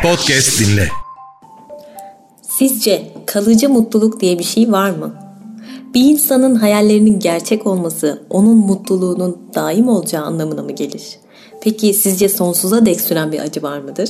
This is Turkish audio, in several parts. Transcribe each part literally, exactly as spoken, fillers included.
Podcast dinle. Sizce kalıcı mutluluk diye bir şey var mı? Bir insanın hayallerinin gerçek olması onun mutluluğunun daim olacağı anlamına mı gelir? Peki sizce sonsuza dek süren bir acı var mıdır?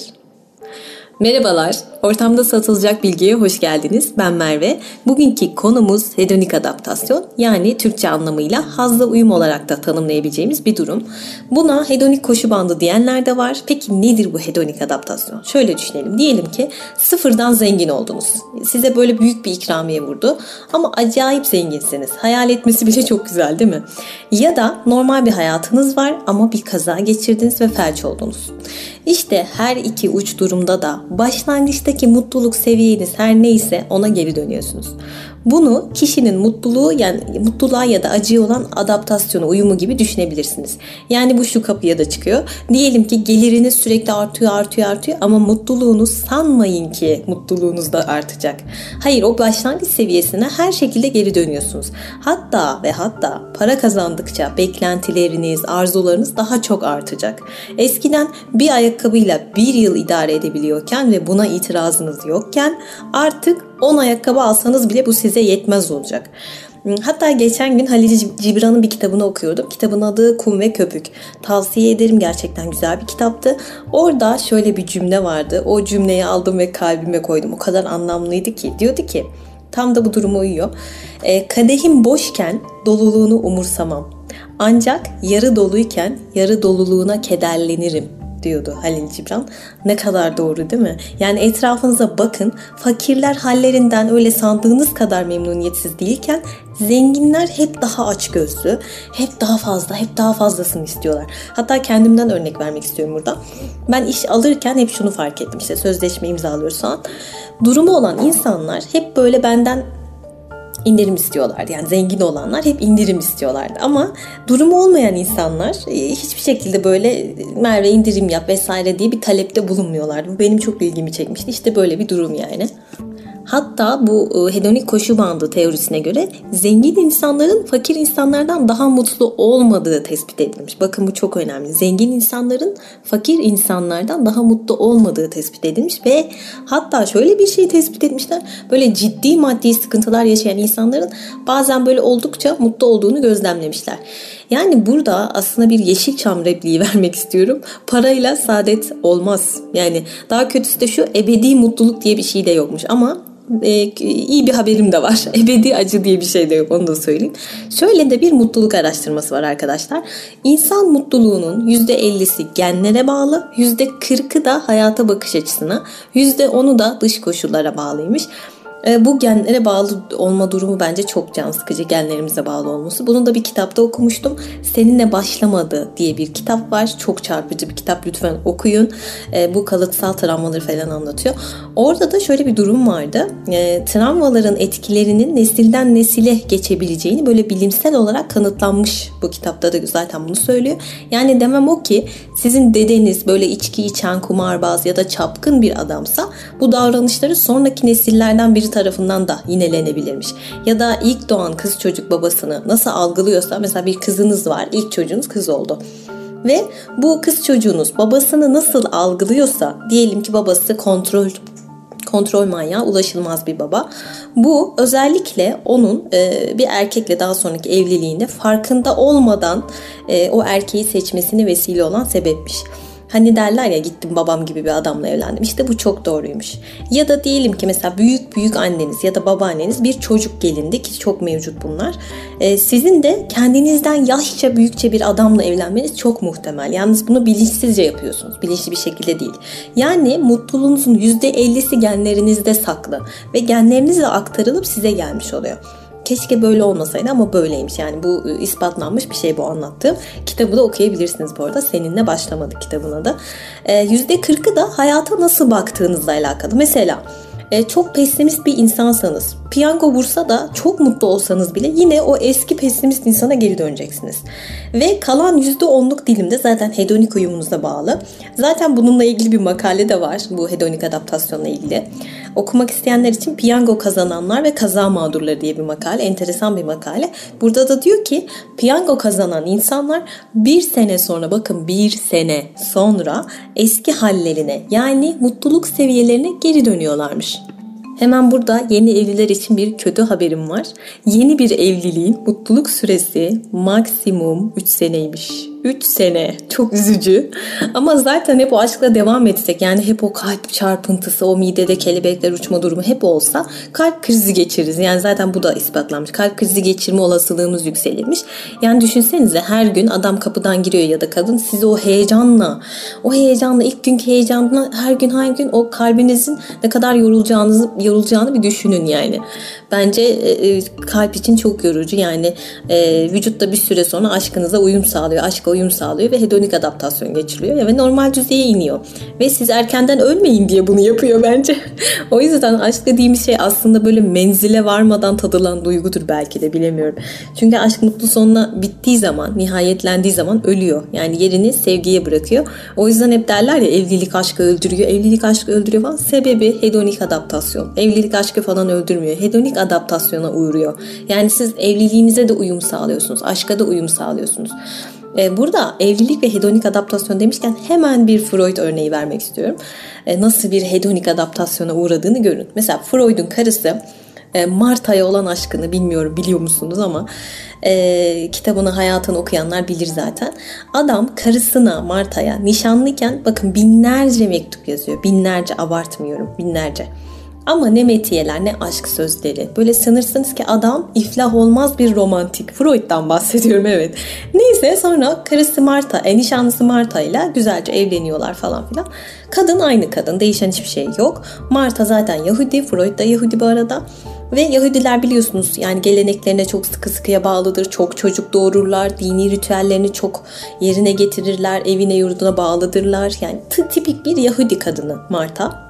Merhabalar, ortamda satılacak bilgiye hoş geldiniz. Ben Merve. Bugünkü konumuz hedonik adaptasyon, yani Türkçe anlamıyla hazla uyum olarak da tanımlayabileceğimiz bir durum. Buna hedonik koşu bandı diyenler de var. Peki nedir bu hedonik adaptasyon? Şöyle düşünelim, diyelim ki sıfırdan zengin oldunuz. Size böyle büyük bir ikramiye vurdu ama acayip zenginsiniz. Hayal etmesi bile çok güzel, değil mi? Ya da normal bir hayatınız var ama bir kaza geçirdiniz ve felç oldunuz. İşte her iki uç durumda da başlangıçtaki mutluluk seviyeniz her neyse ona geri dönüyorsunuz. Bunu kişinin mutluluğu, yani mutluluğa ya da acıya olan adaptasyonu, uyumu gibi düşünebilirsiniz. Yani bu şu kapıya da çıkıyor. Diyelim ki geliriniz sürekli artıyor, artıyor, artıyor ama mutluluğunuz, sanmayın ki mutluluğunuz da artacak. Hayır, o başlangıç seviyesine her şekilde geri dönüyorsunuz. Hatta ve hatta para kazandıkça beklentileriniz, arzularınız daha çok artacak. Eskiden bir ayakkabıyla bir yıl idare edebiliyorken ve buna itirazınız yokken artık on ayakkabı alsanız bile bu size yetmez olacak. Hatta geçen gün Halil Cibran'ın bir kitabını okuyordum. Kitabın adı Kum ve Köpük. Tavsiye ederim, gerçekten güzel bir kitaptı. Orada şöyle bir cümle vardı. O cümleyi aldım ve kalbime koydum. O kadar anlamlıydı ki. Diyordu ki, tam da bu duruma uyuyor. E, kadehim boşken doluluğunu umursamam. Ancak yarı doluyken yarı doluluğuna kederlenirim diyordu Halil Cibran. Ne kadar doğru, değil mi? Yani etrafınıza bakın. Fakirler hallerinden öyle sandığınız kadar memnuniyetsiz değilken zenginler hep daha açgözlü, hep daha fazla, hep daha fazlasını istiyorlar. Hatta kendimden örnek vermek istiyorum burada. Ben iş alırken hep şunu fark ettim. İşte sözleşme imzalıyoruz falan. Durumu olan insanlar hep böyle benden indirim istiyorlardı. Yani zengin olanlar hep indirim istiyorlardı. Ama durumu olmayan insanlar hiçbir şekilde böyle Merve indirim yap vesaire diye bir talepte bulunmuyorlardı. Bu benim çok ilgimi çekmişti. İşte böyle bir durum yani. Hatta bu hedonik koşu bandı teorisine göre zengin insanların fakir insanlardan daha mutlu olmadığı tespit edilmiş. Bakın, bu çok önemli. Zengin insanların fakir insanlardan daha mutlu olmadığı tespit edilmiş ve hatta şöyle bir şey tespit etmişler. Böyle ciddi maddi sıkıntılar yaşayan insanların bazen böyle oldukça mutlu olduğunu gözlemlemişler. Yani burada aslında bir Yeşilçam repliği vermek istiyorum. Parayla saadet olmaz. Yani daha kötüsü de şu, ebedi mutluluk diye bir şey de yokmuş ama Ee, iyi bir haberim de var. Ebedi acı diye bir şey de yok, onu da söyleyeyim. Şöyle de bir mutluluk araştırması var arkadaşlar. İnsan mutluluğunun yüzde ellisi genlere bağlı, yüzde kırkı da hayata bakış açısına, yüzde onu da dış koşullara bağlıymış. Bu genlere bağlı olma durumu bence çok can sıkıcı, genlerimize bağlı olması. Bunu da bir kitapta okumuştum. Seninle Başlamadı diye bir kitap var. Çok çarpıcı bir kitap, lütfen okuyun. Bu kalıtsal travmaları falan anlatıyor. Orada da şöyle bir durum vardı. Travmaların etkilerinin nesilden nesile geçebileceğini böyle bilimsel olarak kanıtlanmış, bu kitapta da zaten bunu söylüyor. Yani demem o ki sizin dedeniz böyle içki içen, kumarbaz ya da çapkın bir adamsa bu davranışları sonraki nesillerden biri tarafından da yinelenebilirmiş. Ya da ilk doğan kız çocuk babasını nasıl algılıyorsa, mesela bir kızınız var, ilk çocuğunuz kız oldu. Ve bu kız çocuğunuz babasını nasıl algılıyorsa, diyelim ki babası kontrol kontrol manyağı, ulaşılmaz bir baba. Bu özellikle onun e, bir erkekle daha sonraki evliliğinde farkında olmadan e, o erkeği seçmesine vesile olan sebepmiş. Hani derler ya, gittim babam gibi bir adamla evlendim. İşte bu çok doğruymuş. Ya da diyelim ki mesela büyük büyük anneniz ya da babaanneniz bir çocuk gelindi, ki çok mevcut bunlar. Ee, sizin de kendinizden yaşça büyükçe bir adamla evlenmeniz çok muhtemel. Yalnız bunu bilinçsizce yapıyorsunuz. Bilinçli bir şekilde değil. Yani mutluluğunuzun yüzde ellisi genlerinizde saklı ve genlerinizle aktarılıp size gelmiş oluyor. Keşke böyle olmasaydı ama böyleymiş. Yani bu ispatlanmış bir şey bu anlattığım. Kitabı da okuyabilirsiniz bu arada. Seninle Başlamadı kitabına da. yüzde kırkı da hayata nasıl baktığınızla alakalı. Mesela e, çok pesimist bir insansanız, piyango vursa da çok mutlu olsanız bile yine o eski pesimist insana geri döneceksiniz. Ve kalan yüzde onluk dilimde zaten hedonik uyumunuza bağlı. Zaten bununla ilgili bir makale de var, bu hedonik adaptasyonla ilgili. Okumak isteyenler için Piyango Kazananlar ve Kaza Mağdurları diye bir makale, enteresan bir makale. Burada da diyor ki piyango kazanan insanlar bir sene sonra, bakın bir sene sonra eski hallerine, yani mutluluk seviyelerine geri dönüyorlarmış. Hemen burada yeni evliler için bir kötü haberim var. Yeni bir evliliğin mutluluk süresi maksimum üç seneymiş. üç sene. Çok üzücü. Ama zaten hep o aşkla devam etsek, yani hep o kalp çarpıntısı, o midede kelebekler uçma durumu hep olsa kalp krizi geçiririz. Yani zaten bu da ispatlanmış. Kalp krizi geçirme olasılığımız yükselirmiş. Yani düşünsenize, her gün adam kapıdan giriyor ya da kadın, sizi o heyecanla, o heyecanla, ilk günkü heyecanla her gün her gün o kalbinizin ne kadar yorulacağınızı yorulacağını bir düşünün yani. Bence e, kalp için çok yorucu. Yani e, vücutta bir süre sonra aşkınıza uyum sağlıyor. Aşka uyum sağlıyor ve hedonik adaptasyon geçiriliyor ve normal düzeye iniyor. Ve siz erkenden ölmeyin diye bunu yapıyor bence. O yüzden aşk dediğimiz şey aslında böyle menzile varmadan tadılan duygudur belki de, bilemiyorum. Çünkü aşk mutlu sonuna bittiği zaman, nihayetlendiği zaman ölüyor. Yani yerini sevgiye bırakıyor. O yüzden hep derler ya, evlilik aşkı öldürüyor, evlilik aşkı öldürüyor falan. Sebebi hedonik adaptasyon. Evlilik aşkı falan öldürmüyor. Hedonik adaptasyona uğruyor. Yani siz evliliğinize de uyum sağlıyorsunuz. Aşka da uyum sağlıyorsunuz. Burada evlilik ve hedonik adaptasyon demişken hemen bir Freud örneği vermek istiyorum. Nasıl bir hedonik adaptasyona uğradığını görün. Mesela Freud'un karısı Marta'ya olan aşkını, bilmiyorum biliyor musunuz ama e, kitabını, hayatını okuyanlar bilir zaten. Adam karısına, Marta'ya nişanlıyken bakın binlerce mektup yazıyor. Binlerce, abartmıyorum, binlerce. Ama ne metiyeler, ne aşk sözleri. Böyle sanırsınız ki adam iflah olmaz bir romantik. Freud'dan bahsediyorum, evet. Neyse, sonra karısı Marta, e, nişanlısı Marta ile güzelce evleniyorlar falan filan. Kadın aynı kadın, değişen hiçbir şey yok. Marta zaten Yahudi, Freud da Yahudi bu arada. Ve Yahudiler biliyorsunuz yani geleneklerine çok sıkı sıkıya bağlıdır. Çok çocuk doğururlar, dini ritüellerini çok yerine getirirler, evine yurduna bağlıdırlar. Yani t- tipik bir Yahudi kadını Marta.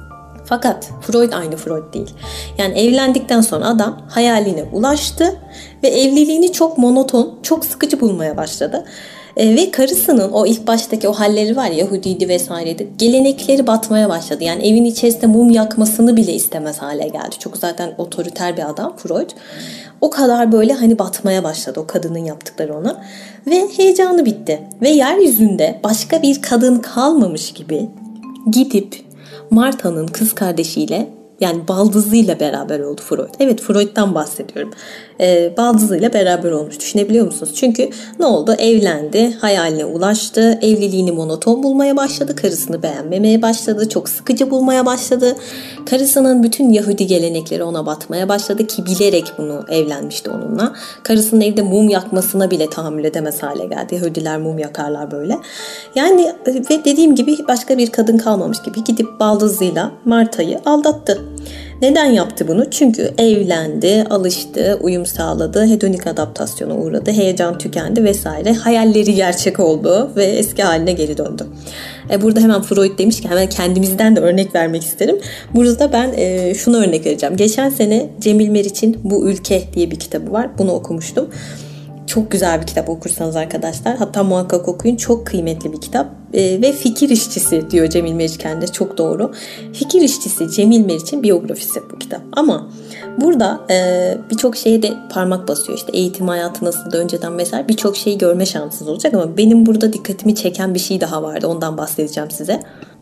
Fakat Freud aynı Freud değil. Yani evlendikten sonra adam hayaline ulaştı ve evliliğini çok monoton, çok sıkıcı bulmaya başladı. E, ve karısının o ilk baştaki o halleri var ya, Yahudiydi vesaireydi, gelenekleri batmaya başladı. Yani evin içerisinde mum yakmasını bile istemez hale geldi. Çok zaten otoriter bir adam Freud. O kadar böyle hani batmaya başladı o kadının yaptıkları ona. Ve heyecanı bitti. Ve yeryüzünde başka bir kadın kalmamış gibi gidip Marta'nın kız kardeşiyle, yani baldızıyla beraber oldu Freud. Evet, Freud'dan bahsediyorum. Ee, baldızıyla beraber olmuş. Düşünebiliyor musunuz? Çünkü ne oldu? Evlendi, hayaline ulaştı, evliliğini monoton bulmaya başladı, karısını beğenmemeye başladı, çok sıkıcı bulmaya başladı. Karısının bütün Yahudi gelenekleri ona batmaya başladı ki bilerek bunu evlenmişti onunla. Karısının evde mum yakmasına bile tahammül edemez hale geldi. Yahudiler mum yakarlar böyle. Yani ve dediğim gibi başka bir kadın kalmamış gibi gidip baldızıyla Marta'yı aldattı. Neden yaptı bunu? Çünkü evlendi, alıştı, uyum sağladı, hedonik adaptasyona uğradı, heyecan tükendi vesaire. Hayalleri gerçek oldu ve eski haline geri döndü. E burada hemen Freud demişken hemen kendimizden de örnek vermek isterim. Burada ben e, şunu örnek vereceğim. Geçen sene Cemil Meriç'in Bu Ülke diye bir kitabı var. Bunu okumuştum. Çok güzel bir kitap, okursanız arkadaşlar. Hatta muhakkak okuyun. Çok kıymetli bir kitap. E, ve fikir işçisi diyor Cemil Meriç kendine. Çok doğru. Fikir işçisi Cemil Meriç'in biyografisi bu kitap. Ama burada e, birçok şeye de parmak basıyor. İşte eğitim hayatı nasıldı önceden mesela, birçok şeyi görme şansınız olacak. Ama benim burada dikkatimi çeken bir şey daha vardı. Ondan bahsedeceğim size.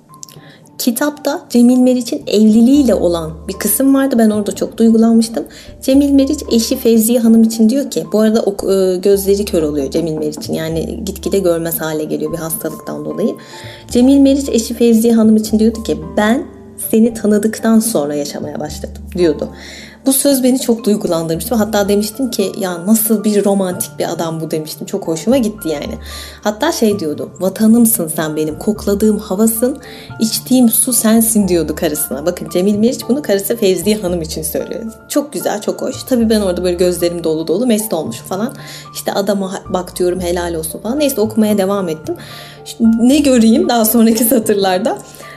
Kitapta Cemil Meriç'in evliliğiyle olan bir kısım vardı. Ben orada çok duygulanmıştım. Cemil Meriç eşi Fevziye Hanım için diyor ki, bu arada o, e, gözleri kör oluyor Cemil Meriç'in. Yani gitgide görmez hale geliyor bir hastalıktan dolayı. Cemil Meriç eşi Fevziye Hanım için diyordu ki, ben seni tanıdıktan sonra yaşamaya başladım diyordu. Bu söz beni çok duygulandırmıştı. Hatta demiştim ki ya nasıl bir romantik bir adam bu demiştim. Çok hoşuma gitti yani. Hatta şey diyordu. Vatanımsın sen benim. Kokladığım havasın. İçtiğim su sensin diyordu karısına. Bakın Cemil Meriç bunu karısı Fevziye Hanım için söylüyor. Çok güzel, çok hoş. Tabii ben orada böyle gözlerim dolu dolu mest olmuş falan. İşte adama bak diyorum, helal olsun falan. Neyse okumaya devam ettim. Şimdi ne göreyim daha sonraki satırlarda?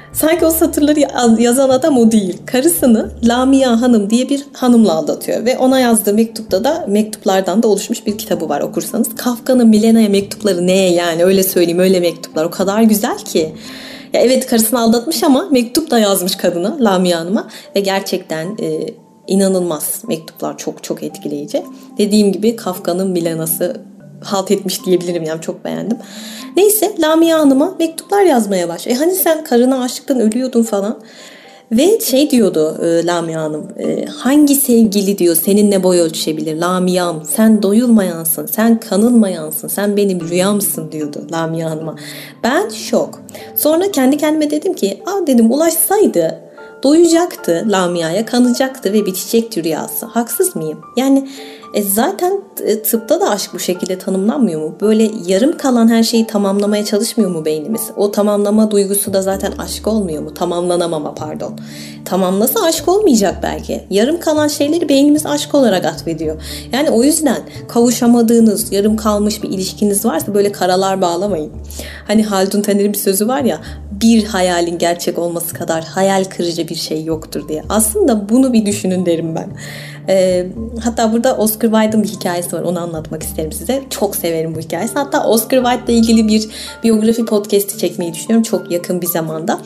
Sanki o satırları yazan adam o değil. Karısını Lamia Hanım diye bir hanımla aldatıyor. Ve ona yazdığı mektupta da mektuplardan da oluşmuş bir kitabı var okursanız. Kafka'nın Milena'ya mektupları neye yani, öyle söyleyeyim, öyle mektuplar. O kadar güzel ki. Ya evet, karısını aldatmış ama mektup da yazmış kadına, Lamia Hanım'a. Ve gerçekten e, inanılmaz mektuplar, çok çok etkileyici. Dediğim gibi Kafka'nın Milena'sı halt etmiş diyebilirim, yani çok beğendim. Neyse, Lamia Hanım'a mektuplar yazmaya başlıyor. E hani sen karına aşıktan ölüyordun falan. Ve şey diyordu e, Lamia Hanım, e, hangi sevgili diyor seninle boy ölçüşebilir Lamia'm, sen doyulmayansın, sen kanılmayansın, sen benim rüyamsın diyordu Lamia Hanım'a. Ben şok. Sonra kendi kendime dedim ki, aa dedim, ulaşsaydı doyacaktı Lamia'ya, kanacaktı ve bitecekti rüyası. Haksız mıyım? Yani e zaten tıpta da aşk bu şekilde tanımlanmıyor mu? Böyle yarım kalan her şeyi tamamlamaya çalışmıyor mu beynimiz? O tamamlama duygusu da zaten aşk olmuyor mu? Tamamlanamama pardon. Tamamlasa aşk olmayacak belki. Yarım kalan şeyleri beynimiz aşk olarak atfediyor. Yani o yüzden kavuşamadığınız, yarım kalmış bir ilişkiniz varsa böyle karalar bağlamayın. Hani Haldun Taner'in bir sözü var ya, bir hayalin gerçek olması kadar hayal kırıcı bir şey yoktur diye. Aslında bunu bir düşünün derim ben. Ee, hatta burada Oscar Wilde'ın bir hikayesi var, onu anlatmak isterim size. Çok severim bu hikayesi. Hatta Oscar Wilde'la ilgili bir biyografi podcast'i çekmeyi düşünüyorum çok yakın bir zamanda.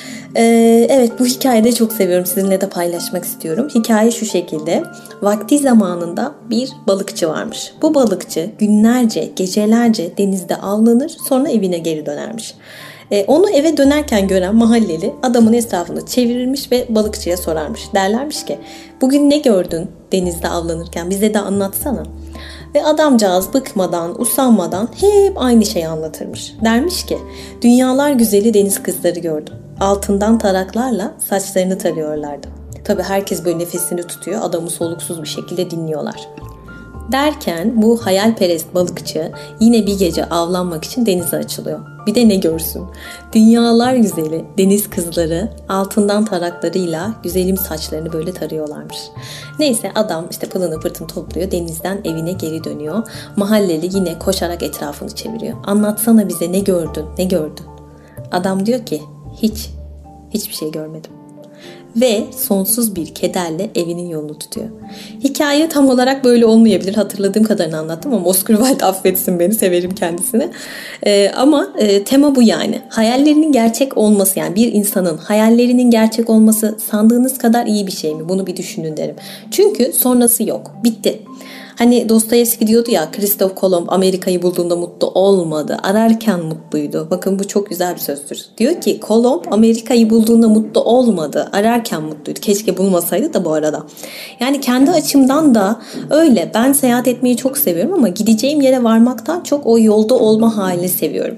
Ee, evet, bu hikayeyi de çok seviyorum, sizinle de paylaşmak istiyorum. Hikaye şu şekilde: vakti zamanında bir balıkçı varmış. Bu balıkçı günlerce, gecelerce denizde avlanır, sonra evine geri dönermiş. Onu eve dönerken gören mahalleli adamın etrafını çevirirmiş ve balıkçıya sorarmış. Derlermiş ki, bugün ne gördün denizde avlanırken, bize de anlatsana. Ve adamcağız bıkmadan, usanmadan hep aynı şeyi anlatırmış. Dermiş ki, dünyalar güzeli deniz kızları gördüm. Altından taraklarla saçlarını tarıyorlardı. Tabii herkes böyle nefesini tutuyor, adamı soluksuz bir şekilde dinliyorlar. Derken bu hayalperest balıkçı yine bir gece avlanmak için denize açılıyor. Bir de ne görsün? Dünyalar güzeli deniz kızları altından taraklarıyla güzelim saçlarını böyle tarıyorlarmış. Neyse, adam işte pılını pırtını topluyor, denizden evine geri dönüyor. Mahalleli yine koşarak etrafını çeviriyor. Anlatsana bize, ne gördün, ne gördün? Adam diyor ki, hiç, hiçbir şey görmedim. Ve sonsuz bir kederle evinin yolunu tutuyor. Hikaye tam olarak böyle olmayabilir. Hatırladığım kadarını anlattım ama Oscar Wilde affetsin beni, severim kendisini. Ee, ama e, tema bu yani. Hayallerinin gerçek olması, yani bir insanın hayallerinin gerçek olması sandığınız kadar iyi bir şey mi? Bunu bir düşünün derim. Çünkü sonrası yok. Bitti. Hani Dostoyevski diyordu ya, Christoph Kolomb Amerika'yı bulduğunda mutlu olmadı, ararken mutluydu. Bakın bu çok güzel bir sözdür. Diyor ki Kolomb Amerika'yı bulduğunda mutlu olmadı, ararken mutluydu. Keşke bulmasaydı da bu arada. Yani kendi açımdan da öyle. Ben seyahat etmeyi çok seviyorum ama gideceğim yere varmaktan çok o yolda olma halini seviyorum.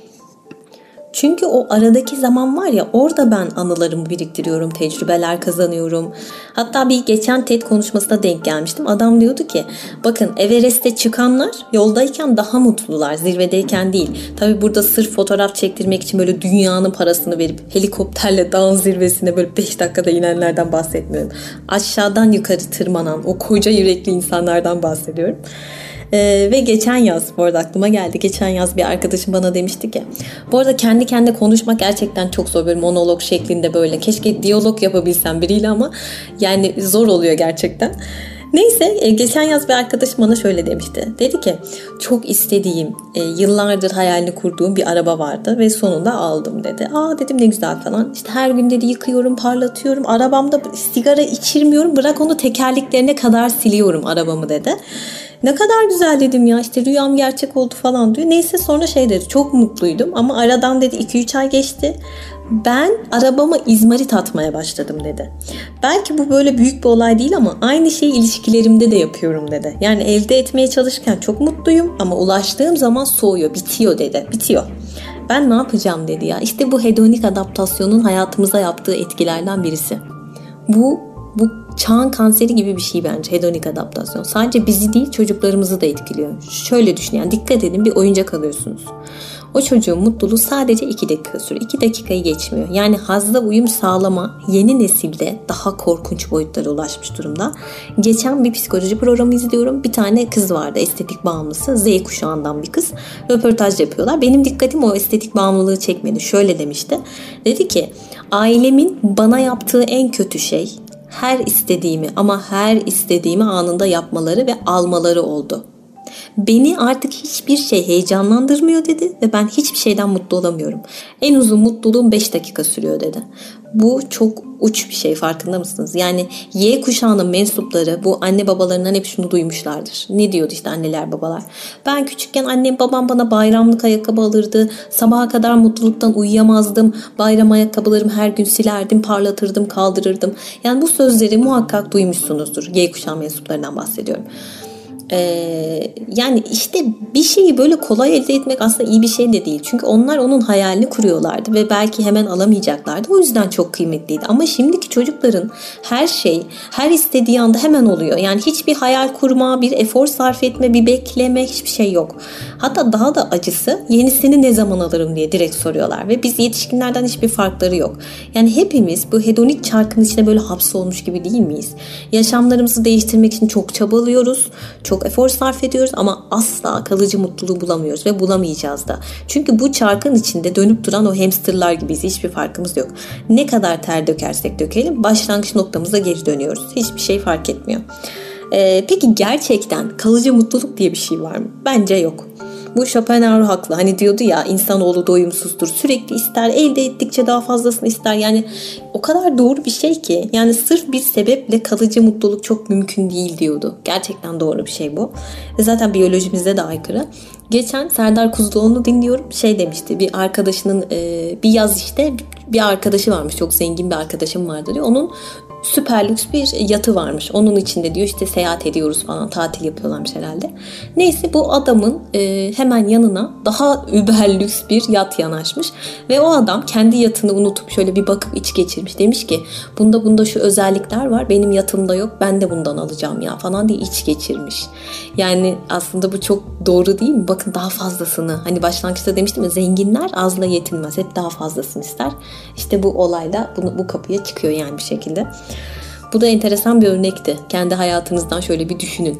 Çünkü o aradaki zaman var ya, orada ben anılarımı biriktiriyorum, tecrübeler kazanıyorum. Hatta bir geçen TED konuşmasına denk gelmiştim. Adam diyordu ki, bakın Everest'e çıkanlar yoldayken daha mutlular, zirvedeyken değil. Tabii burada sırf fotoğraf çektirmek için böyle dünyanın parasını verip helikopterle dağın zirvesine böyle beş dakikada inenlerden bahsetmiyorum. Aşağıdan yukarı tırmanan o koca yürekli insanlardan bahsediyorum. Ee, ve geçen yaz, bu arada aklıma geldi, geçen yaz bir arkadaşım bana demişti ki, bu arada kendi kendine konuşmak gerçekten çok zor, böyle monolog şeklinde, böyle keşke diyalog yapabilsem biriyle ama yani zor oluyor gerçekten. Neyse, geçen yaz bir arkadaşım bana şöyle demişti. Dedi ki, çok istediğim, yıllardır hayalini kurduğum bir araba vardı ve sonunda aldım dedi. Aa dedim, ne güzel falan. İşte her gün dedi yıkıyorum, parlatıyorum. Arabamda sigara içirmiyorum. Bırak onu, tekerleklerine kadar siliyorum arabamı dedi. Ne kadar güzel dedim ya, işte rüyam gerçek oldu falan diyor. Neyse, sonra şey dedi, çok mutluydum ama aradan dedi iki üç ay geçti. Ben arabama izmarit atmaya başladım dedi. Belki bu böyle büyük bir olay değil ama aynı şeyi ilişkilerimde de yapıyorum dedi. Yani elde etmeye çalışırken çok mutluyum ama ulaştığım zaman soğuyor, bitiyor dedi. Bitiyor. Ben ne yapacağım dedi ya. İşte bu hedonik adaptasyonun hayatımıza yaptığı etkilerden birisi. Bu bu çağın kanseri gibi bir şey bence hedonik adaptasyon. Sadece bizi değil, çocuklarımızı da etkiliyor. Şöyle düşün, yani dikkat edin, bir oyuncak alıyorsunuz. O çocuğun mutluluğu sadece iki dakika sürüyor. iki dakikayı geçmiyor. Yani hazla uyum sağlama yeni nesilde daha korkunç boyutlara ulaşmış durumda. Geçen bir psikoloji programı izliyorum. Bir tane kız vardı, estetik bağımlısı. Z kuşağından bir kız. Röportaj yapıyorlar. Benim dikkatim o estetik bağımlılığı çekmedi. Şöyle demişti. Dedi ki ailemin bana yaptığı en kötü şey her istediğimi ama her istediğimi anında yapmaları ve almaları oldu. Beni artık hiçbir şey heyecanlandırmıyor dedi ve ben hiçbir şeyden mutlu olamıyorum. En uzun mutluluğum beş dakika sürüyor dedi. Bu çok uç bir şey, farkında mısınız? Yani Y kuşağının mensupları bu anne babalarından hep şunu duymuşlardır. Ne diyordu işte anneler babalar? Ben küçükken annem babam bana bayramlık ayakkabı alırdı. Sabaha kadar mutluluktan uyuyamazdım. Bayram ayakkabılarımı her gün silerdim, parlatırdım, kaldırırdım. Yani bu sözleri muhakkak duymuşsunuzdur. Y kuşağı mensuplarından bahsediyorum. Ee, yani işte bir şeyi böyle kolay elde etmek aslında iyi bir şey de değil. Çünkü onlar onun hayalini kuruyorlardı ve belki hemen alamayacaklardı. O yüzden çok kıymetliydi. Ama şimdiki çocukların her şey, her istediği anda hemen oluyor. Yani hiçbir hayal kurma, bir efor sarf etme, bir bekleme, hiçbir şey yok. Hatta daha da acısı yenisini ne zaman alırım diye direkt soruyorlar. Ve biz yetişkinlerden hiçbir farkları yok. Yani hepimiz bu hedonik çarkın içine böyle hapsolmuş gibi değil miyiz? Yaşamlarımızı değiştirmek için çok çabalıyoruz. Çok efor sarf ediyoruz ama asla kalıcı mutluluğu bulamıyoruz ve bulamayacağız da. Çünkü bu çarkın içinde dönüp duran o hamsterlar gibiyiz. Hiçbir farkımız yok. Ne kadar ter dökersek dökelim başlangıç noktamıza geri dönüyoruz. Hiçbir şey fark etmiyor. Ee, peki gerçekten kalıcı mutluluk diye bir şey var mı? Bence yok. Bu Schopenhauer haklı. Hani diyordu ya insanoğlu doyumsuzdur. Sürekli ister, elde ettikçe daha fazlasını ister. Yani o kadar doğru bir şey ki. Yani sırf bir sebeple kalıcı mutluluk çok mümkün değil diyordu. Gerçekten doğru bir şey bu. Ve zaten biyolojimizde de aykırı. Geçen Serdar Kuzuloğlu'nu dinliyorum. Şey demişti, bir arkadaşının e, bir yaz işte bir arkadaşı varmış. Çok zengin bir arkadaşım vardı diyor. Onun süper lüks bir yatı varmış. Onun içinde diyor işte seyahat ediyoruz falan, tatil yapıyorlarmış herhalde. Neyse bu adamın e, hemen yanına daha über lüks bir yat yanaşmış. Ve o adam kendi yatını unutup şöyle bir bakıp iç geçirmiş. Demiş ki bunda bunda şu özellikler var. Benim yatımda yok. Ben de bundan alacağım ya falan diye iç geçirmiş. Yani aslında bu çok doğru değil mi? Bakın daha fazlasını. Hani başlangıçta demiştim ya zenginler azla yetinmez. Hep daha fazlasını ister. İşte bu olayda bunu, bu kapıya çıkıyor yani bir şekilde. Bu da enteresan bir örnekti. Kendi hayatınızdan şöyle bir düşünün.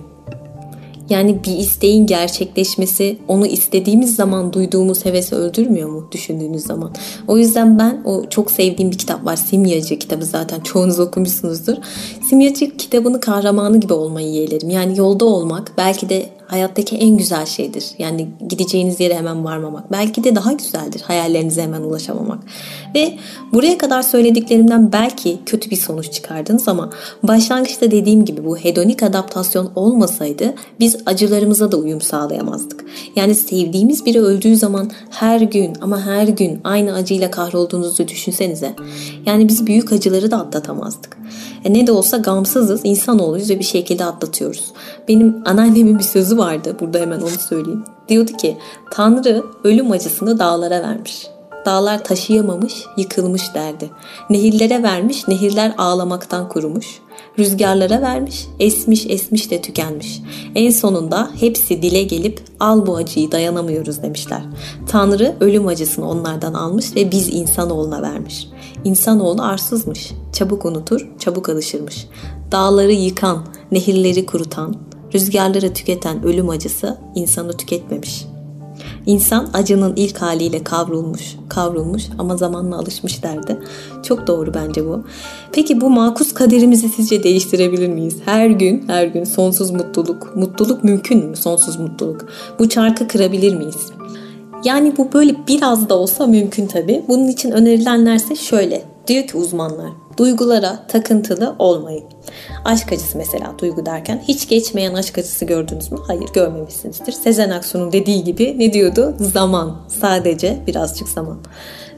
Yani bir isteğin gerçekleşmesi onu istediğimiz zaman duyduğumuz hevesi öldürmüyor mu düşündüğünüz zaman? O yüzden ben o çok sevdiğim bir kitap var. Simyacı kitabı, zaten çoğunuz okumuşsunuzdur. Simyacı kitabını kahramanı gibi olmayı yeğlerim. Yani yolda olmak belki de hayattaki en güzel şeydir. Yani gideceğiniz yere hemen varmamak. Belki de daha güzeldir hayallerinize hemen ulaşamamak. Ve buraya kadar söylediklerimden belki kötü bir sonuç çıkardınız ama başlangıçta dediğim gibi bu hedonik adaptasyon olmasaydı biz acılarımıza da uyum sağlayamazdık. Yani sevdiğimiz biri öldüğü zaman her gün ama her gün aynı acıyla kahrolduğunuzu düşünsenize. Yani biz büyük acıları da atlatamazdık. E ne de olsa gamsızız, insanoğluyuz ve bir şekilde atlatıyoruz. Benim anneannemin bir sözü vardı, burada hemen onu söyleyeyim. Diyordu ki Tanrı ölüm acısını dağlara vermiş. Dağlar taşıyamamış, yıkılmış derdi. Nehirlere vermiş, nehirler ağlamaktan kurumuş. Rüzgarlara vermiş, esmiş esmiş de tükenmiş. En sonunda hepsi dile gelip al bu acıyı dayanamıyoruz demişler. Tanrı ölüm acısını onlardan almış ve biz insanoğluna vermiş. İnsanoğlu arsızmış, çabuk unutur, çabuk alışırmış. Dağları yıkan, nehirleri kurutan, rüzgarları tüketen ölüm acısı insanı tüketmemiş. İnsan acının ilk haliyle kavrulmuş, kavrulmuş ama zamanla alışmış derdi. Çok doğru bence bu. Peki bu makus kaderimizi sizce değiştirebilir miyiz? Her gün, her gün sonsuz mutluluk. Mutluluk mümkün mü? Sonsuz mutluluk. Bu çarkı kırabilir miyiz? Yani bu böyle biraz da olsa mümkün tabii. Bunun için önerilenlerse şöyle. Diyor ki uzmanlar, duygulara takıntılı olmayın. Aşk acısı mesela, duygu derken hiç geçmeyen aşk acısı gördünüz mü? Hayır, görmemişsinizdir. Sezen Aksu'nun dediği gibi ne diyordu? Zaman, sadece birazcık zaman.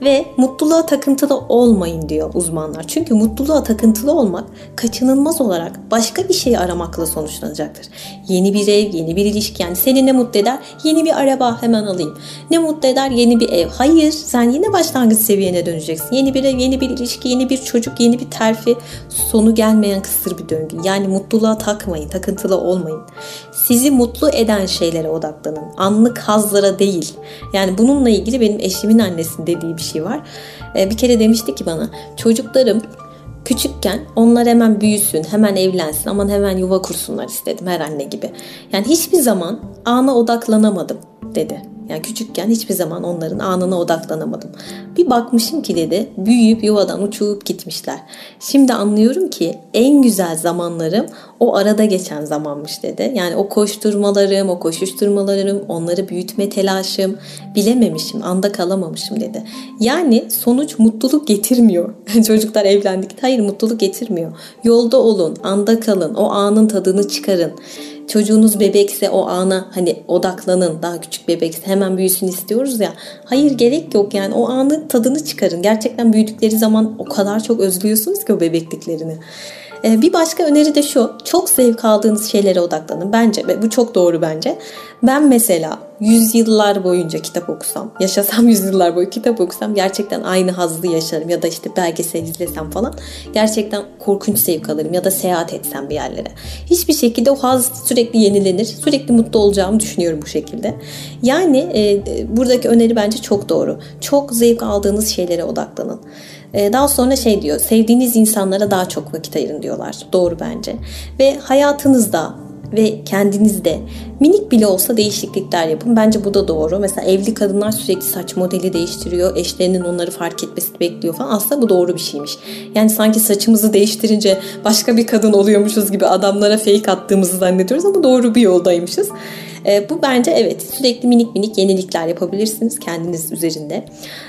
Ve mutluluğa takıntılı olmayın diyor uzmanlar. Çünkü mutluluğa takıntılı olmak kaçınılmaz olarak başka bir şey aramakla sonuçlanacaktır. Yeni bir ev, yeni bir ilişki. Yani seni ne mutlu eder? Yeni bir araba hemen alayım. Ne mutlu eder? Yeni bir ev. Hayır, sen yine başlangıç seviyene döneceksin. Yeni bir ev, yeni bir ilişki, yeni bir çocuk, yeni bir terfi. Sonu gelmeyen kısır bir döngü. Yani mutluluğa takmayın, takıntılı olmayın. Sizi mutlu eden şeylere odaklanın. Anlık hazlara değil. Yani bununla ilgili benim eşimin annesinin dediği bir şey var. Ee, bir kere demişti ki bana, çocuklarım küçükken onlar hemen büyüsün, hemen evlensin, aman hemen yuva kursunlar istedim her anne gibi. Yani hiçbir zaman ana odaklanamadım dedi. Yani küçükken hiçbir zaman onların anına odaklanamadım. Bir bakmışım ki dedi, büyüyüp yuvadan uçup gitmişler. Şimdi anlıyorum ki en güzel zamanlarım o arada geçen zamanmış dedi. Yani o koşturmalarım, o koşuşturmalarım, onları büyütme telaşım, bilememişim, anda kalamamışım dedi. Yani sonuç mutluluk getirmiyor. Çocuklar evlendik. Hayır, mutluluk getirmiyor. Yolda olun, anda kalın, o anın tadını çıkarın. Çocuğunuz bebekse o ana hani odaklanın. Daha küçük bebekse hemen büyüsün istiyoruz ya. Hayır, gerek yok yani, o anın tadını çıkarın. Gerçekten büyüdükleri zaman o kadar çok özlüyorsunuz ki o bebekliklerini. Ee, bir başka öneri de şu. Çok zevk aldığınız şeylere odaklanın. Bence ve bu çok doğru bence. Ben mesela yüzyıllar boyunca kitap okusam, yaşasam yüzyıllar boyu kitap okusam gerçekten aynı hazzı yaşarım. Ya da işte belgesel izlesem falan gerçekten korkunç zevk alırım. Ya da seyahat etsem bir yerlere. Hiçbir şekilde o haz sürekli yenilenir. Sürekli mutlu olacağımı düşünüyorum bu şekilde. Yani e, buradaki öneri bence çok doğru. Çok zevk aldığınız şeylere odaklanın. Daha sonra şey diyor, sevdiğiniz insanlara daha çok vakit ayırın diyorlar. Doğru bence. Ve hayatınızda ve kendinizde minik bile olsa değişiklikler yapın. Bence bu da doğru. Mesela evli kadınlar sürekli saç modeli değiştiriyor. Eşlerinin onları fark etmesini bekliyor falan. Aslında bu doğru bir şeymiş. Yani sanki saçımızı değiştirince başka bir kadın oluyormuşuz gibi adamlara fake attığımızı zannediyoruz ama doğru bir yoldaymışız. E, bu bence evet, sürekli minik minik yenilikler yapabilirsiniz kendiniz üzerinde.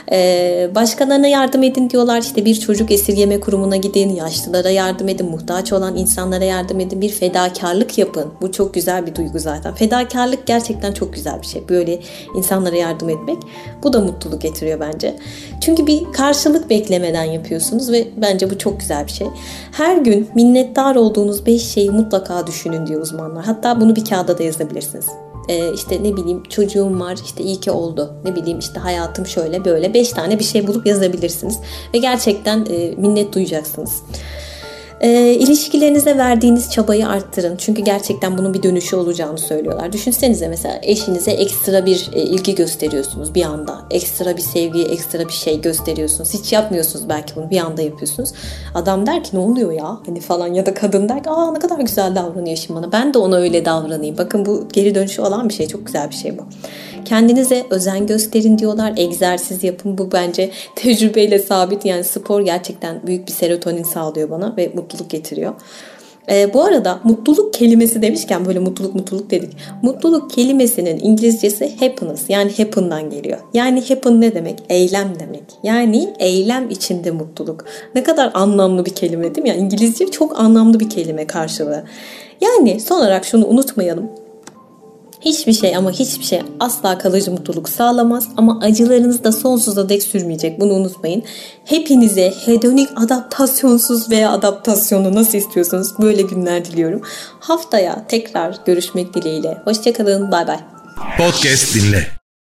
E, başkalarına yardım edin diyorlar. İşte bir çocuk esirgeme kurumuna gidin, yaşlılara yardım edin, muhtaç olan insanlara yardım edin, bir fedakarlık yapın. Bu çok güzel bir duygu zaten. Fedakarlık gerçekten çok güzel bir şey. Böyle insanlara yardım etmek. Bu da mutluluk getiriyor bence. Çünkü bir karşılık beklemeden yapıyorsunuz ve bence bu çok güzel bir şey. Her gün minnettar olduğunuz beş şeyi mutlaka düşünün diyor uzmanlar. Hatta bunu bir kağıda da yazabilirsiniz. Ee, işte ne bileyim, çocuğum var, işte iyi ki oldu, ne bileyim işte hayatım şöyle böyle, beş tane bir şey bulup yazabilirsiniz ve gerçekten e, minnet duyacaksınız. E, ilişkilerinize verdiğiniz çabayı arttırın, çünkü gerçekten bunun bir dönüşü olacağını söylüyorlar. Düşünsenize, mesela eşinize ekstra bir e, ilgi gösteriyorsunuz bir anda, ekstra bir sevgi, ekstra bir şey gösteriyorsunuz, hiç yapmıyorsunuz belki, bunu bir anda yapıyorsunuz. Adam der ki ne oluyor ya hani falan, ya da kadın der ki aa ne kadar güzel davranıyor eşim bana, ben de ona öyle davranayım. Bakın, bu geri dönüşü olan bir şey, çok güzel bir şey bu. Kendinize özen gösterin diyorlar, egzersiz yapın, bu bence tecrübeyle sabit. Yani spor gerçekten büyük bir serotonin sağlıyor bana ve mutluluk getiriyor. Ee, bu arada mutluluk kelimesi demişken, böyle mutluluk mutluluk dedik. Mutluluk kelimesinin İngilizcesi happiness, yani happen'dan geliyor. Yani happen ne demek? Eylem demek. Yani eylem içinde mutluluk. Ne kadar anlamlı bir kelime değil mi? Yani İngilizce çok anlamlı bir kelime karşılığı. Yani son olarak şunu unutmayalım. Hiçbir şey ama hiçbir şey asla kalıcı mutluluk sağlamaz, ama acılarınız da sonsuza dek sürmeyecek. Bunu unutmayın. Hepinize hedonik, adaptasyonsuz veya adaptasyonlu, nasıl istiyorsanız, böyle günler diliyorum. Haftaya tekrar görüşmek dileğiyle. Hoşçakalın. Bay bay. Podcast dinle.